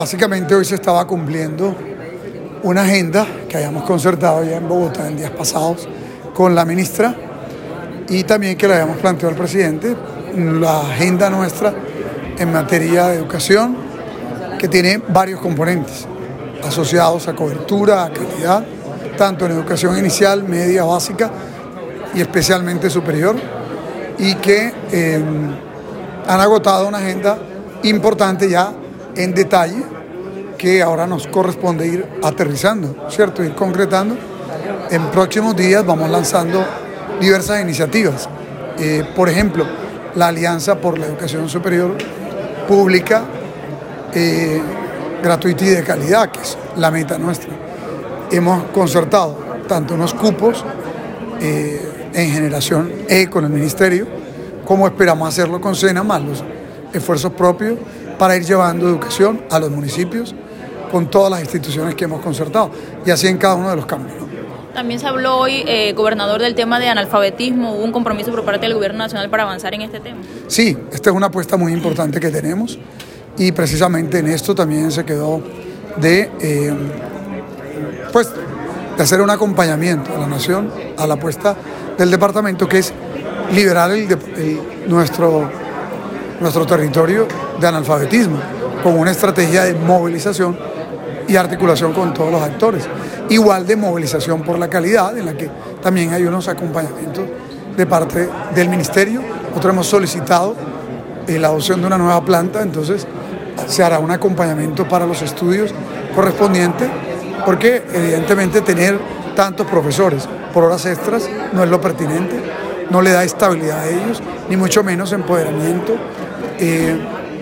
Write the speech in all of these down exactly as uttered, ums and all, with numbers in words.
Básicamente hoy se estaba cumpliendo una agenda que habíamos concertado ya en Bogotá en días pasados con la ministra y también que le habíamos planteado al presidente, la agenda nuestra en materia de educación, que tiene varios componentes asociados a cobertura, a calidad, tanto en educación inicial, media, básica y especialmente superior, y que eh, han agotado una agenda importante ya en detalle, que ahora nos corresponde ir aterrizando, ¿cierto? Ir concretando. En próximos días vamos lanzando diversas iniciativas. Eh, por ejemplo, la Alianza por la Educación Superior Pública, eh, gratuita y de calidad, que es la meta nuestra. Hemos concertado tanto unos cupos eh, en generación E con el Ministerio, como esperamos hacerlo con SENA, más los esfuerzos propios para ir llevando educación a los municipios con todas las instituciones que hemos concertado, y así en cada uno de los campos, ¿no? También se habló hoy, eh, gobernador, del tema de analfabetismo. ¿Hubo un compromiso por parte del gobierno nacional para avanzar en este tema? Sí, esta es una apuesta muy importante que tenemos, y precisamente en esto también se quedó de, eh, pues, de hacer un acompañamiento a la nación a la apuesta del departamento, que es liberar el, el, nuestro, nuestro territorio de analfabetismo, con una estrategia de movilización y articulación con todos los actores. Igual de movilización por la calidad, en la que también hay unos acompañamientos de parte del Ministerio. Nosotros hemos solicitado eh, la adopción de una nueva planta, entonces se hará un acompañamiento para los estudios correspondientes, porque evidentemente tener tantos profesores por horas extras no es lo pertinente, no le da estabilidad a ellos, ni mucho menos empoderamiento eh,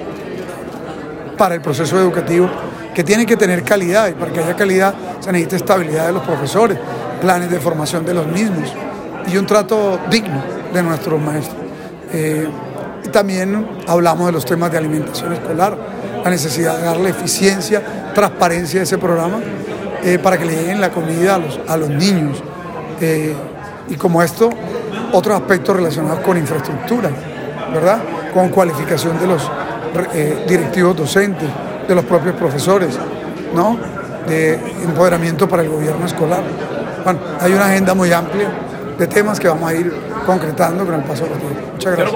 para el proceso educativo, que tiene que tener calidad, y para que haya calidad se necesita estabilidad de los profesores, planes de formación de los mismos y un trato digno de nuestros maestros. Eh, y también hablamos de los temas de alimentación escolar, la necesidad de darle eficiencia, transparencia a ese programa eh, para que le lleguen la comida a los, a los niños. Eh, y como esto, otros aspectos relacionados con infraestructura, ¿verdad? Con cualificación de los eh, directivos docentes, de los propios profesores, ¿no? De empoderamiento para el gobierno escolar. Bueno, hay una agenda muy amplia de temas que vamos a ir concretando con el paso del tiempo. Muchas gracias.